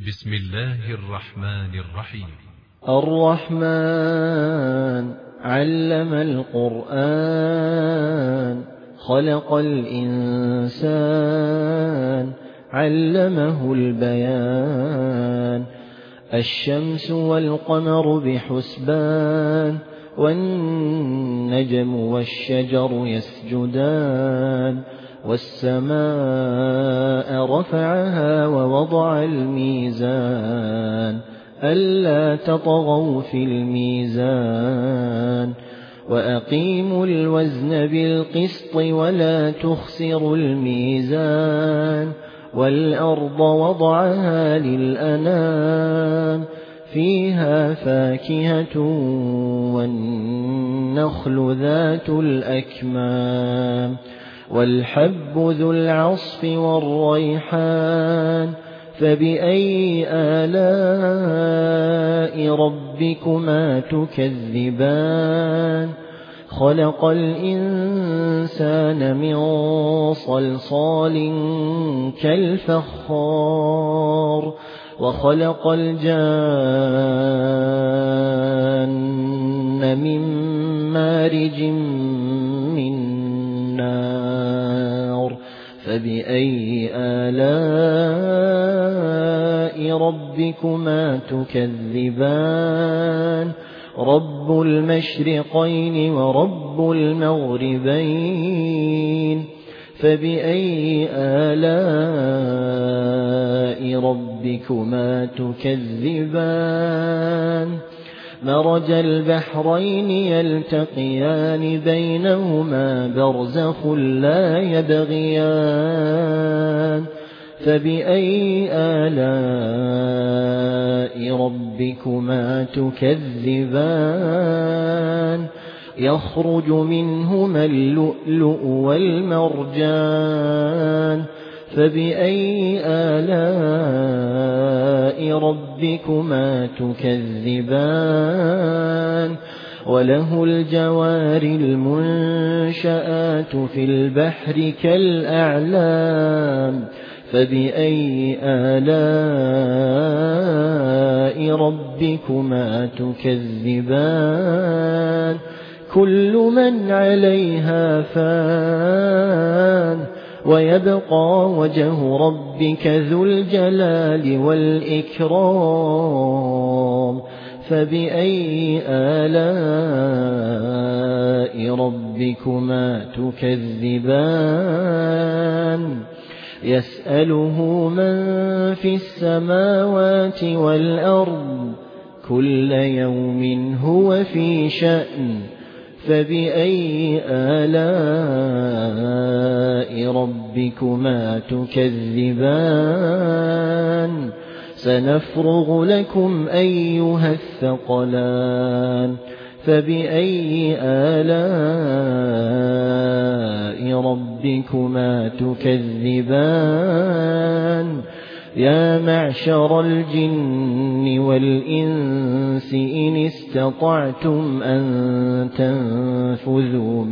بسم الله الرحمن الرحيم. الرحمن علم القرآن خلق الإنسان علمه البيان. الشمس والقمر بحسبان والنجم والشجر يسجدان. والسماء رفعها ووضع الميزان ألا تطغوا في الميزان. وأقيموا الوزن بالقسط ولا تخسروا الميزان. والأرض وضعها للأنام فيها فاكهة والنخل ذات الأكمام والحب ذو العصف والريحان. فبأي آلاء ربكما تكذبان؟ خلق الإنسان من صلصال كالفخار وخلق الجان من مارج من نار. فبأي آلاء ربكما تكذبان؟ رب المشرقين ورب المغربين. فبأي آلاء ربكما تكذبان؟ مرج البحرين يلتقيان بينهما برزخ لا يبغيان. فبأي آلاء ربكما تكذبان؟ يخرج منهما اللؤلؤ والمرجان. فبأي آلاء ربكما تكذبان؟ وله الجوار المنشآت في البحر كالأعلام. فبأي آلاء ربكما تكذبان؟ كل من عليها فان ويبقى وجه ربك ذو الجلال والإكرام. فبأي آلاء ربكما تكذبان؟ يسأله من في السماوات والأرض كل يوم هو في شأن. فبأي آلاء ربكما تكذبان؟ سنفرغ لكم أيها الثقلان. فبأي آلاء ربكما تكذبان؟ يا معشر الجن والإنس إن استطعتم أن تنفذوا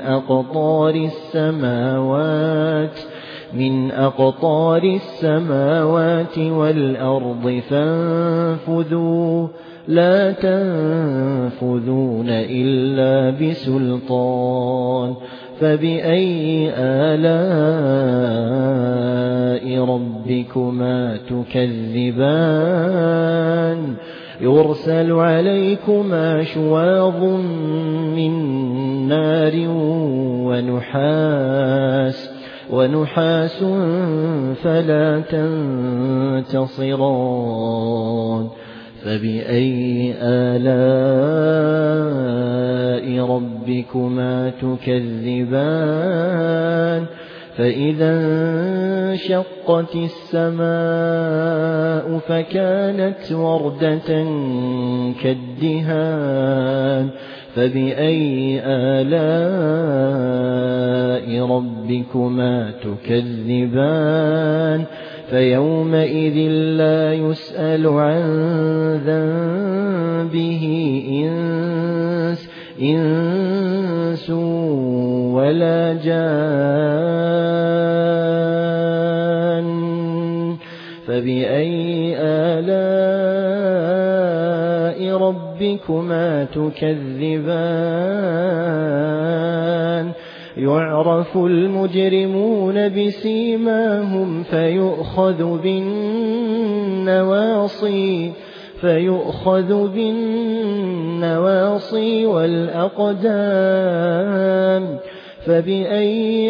من أقطار السماوات والأرض فانفذوا لا تنفذون إلا بسلطان. فبأي آلاء ربكما تكذبان؟ يرسل عليكما شواظ من نار ونحاس فلا تنتصران. فبأي آلاء ربكما تكذبان؟ فإذا انشقت السماء فكانت وردة كالدهان. فبأي آلاء ربكما تكذبان؟ فيومئذ لا يسأل عن ذنبه إنس ولا جان. فبأي آلاء ربكما تكذبان يعرف المجرمون بسيماهم فيؤخذ بالنواصي والأقدام فبأي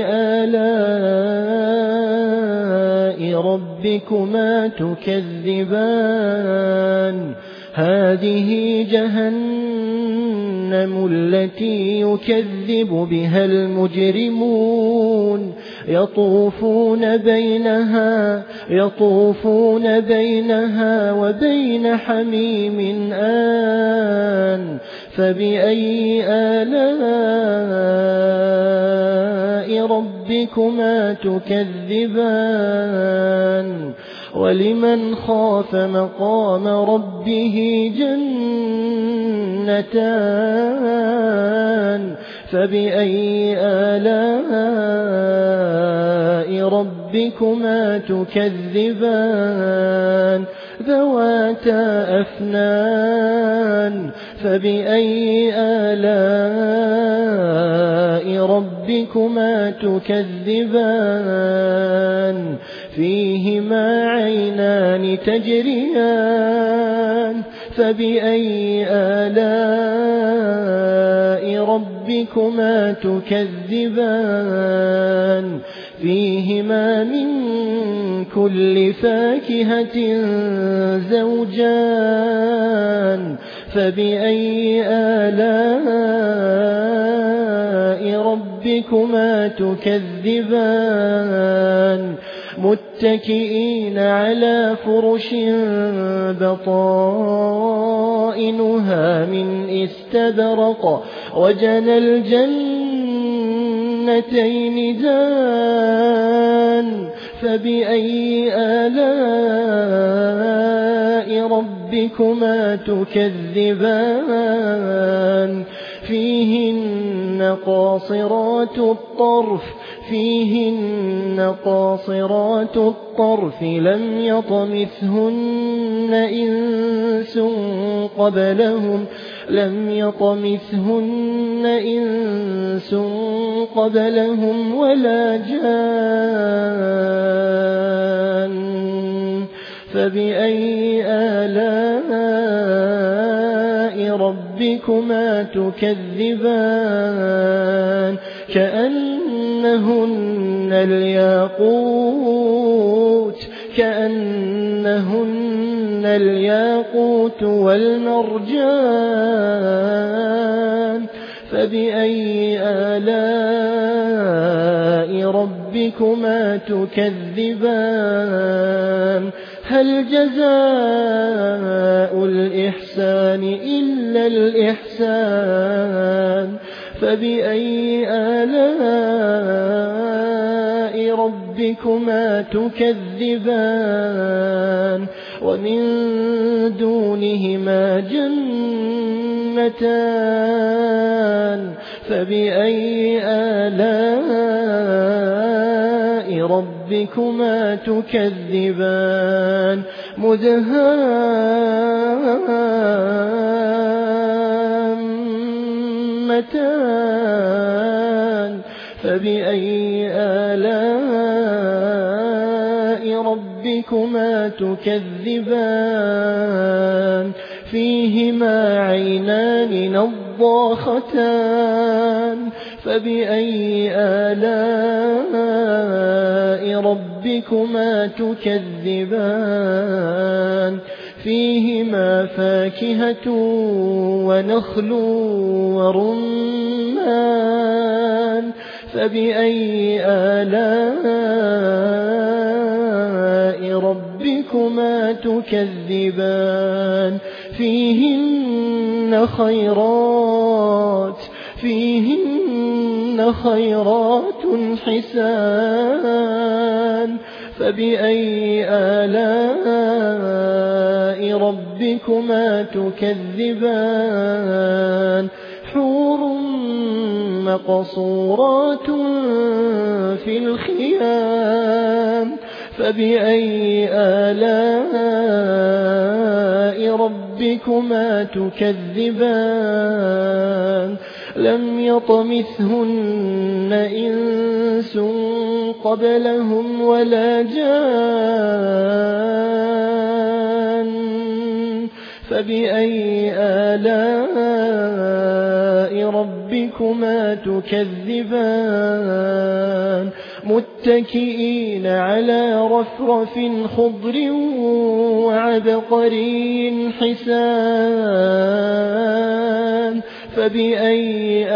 آلاء ربكما تكذبان هذه جهنم التي يكذب بها المجرمون يطوفون بينها وبين حميم آن فبأي آلاء ربكما تكذبان ولمن خاف مقام ربه جنتان فبأي آلاء ربكما تكذبان ذواتا أفنان فبأي آلاء ربكما تكذبان فيهما عينان تجريان فبأي آلاء ربكما تكذبان فيهما من كل فاكهة زوجان فبأي آلاء ربكما تكذبان متكئين على فرش بطائنها من استبرق وجنى الجنتين دان فبأي آلاء ربكما تكذبان فيهن قاصرات الطرف لم يطمثهن إنس قبلهم ولا جان فبأي آلاء ربكما تكذبان كأنهن الياقوت والمرجان فبأي آلاء ربكما تكذبان هل جزاء الإحسان إلا الإحسان فبأي آلاء ربكما تكذبان ومن دونهما جنتان فبأي آلاء ربكما تكذبان مدهامتان فبأي آلاء ربكما تكذبان فيهما عينان نضاختان فبأي آلاء ربكما تكذبان فيهما فاكهة ونخل ورمان فبأي آلاء ربكما تكذبان فيهن خيرات حسان فبأي آلاء ربكما تكذبان حور مقصورات في الخيام فبأي آلاء ربكما تكذبان لم يطمثهن إنس قبلهم ولا جان فبأي آلاء ربكما تكذبان متكئين على رفرف خضر وعبقري حسان فبأي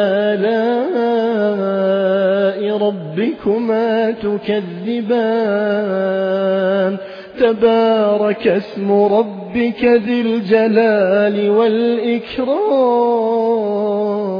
آلاء ربكما تكذبان تبارك اسم ربك ذي الجلال والإكرام